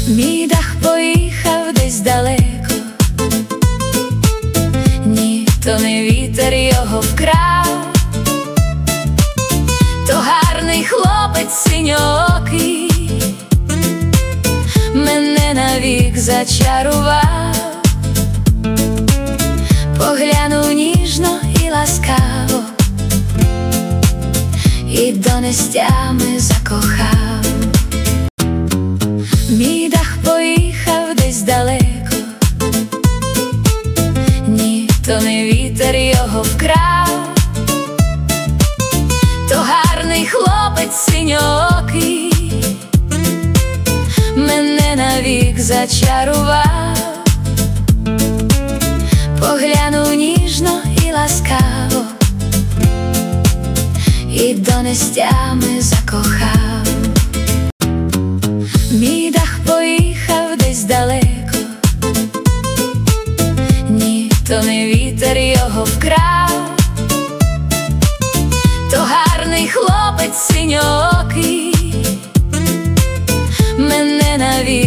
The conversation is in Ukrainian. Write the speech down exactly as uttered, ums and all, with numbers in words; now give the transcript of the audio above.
Мій дах поїхав десь далеко, ні, то не вітер його вкрав, то гарний хлопець синьоокий мене навік зачарував. Поглянув ніжно і ласкаво, і до нестями закохав. Мій дах поїхав десь далеко, ні, то не вітер його вкрав, то гарний хлопець синьоокий мене навік зачарував. Поглянув ніжно і ласкаво, і до нестями закохав. Мій дах поїхав десь далеко, ні, то не вітер його вкрав, то гарний хлопець синьоокий